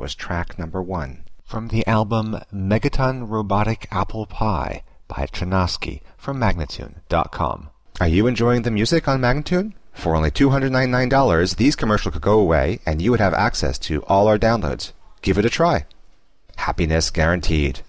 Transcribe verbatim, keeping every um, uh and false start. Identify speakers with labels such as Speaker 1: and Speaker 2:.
Speaker 1: was track number one. From the album Megaton Robotic Apple Pie by Chernowski from Magnatune dot com. Are you enjoying the music on Magnatune? For only two hundred ninety-nine dollars, these commercials could go away and you would have access to all our downloads. Give it a try. Happiness guaranteed.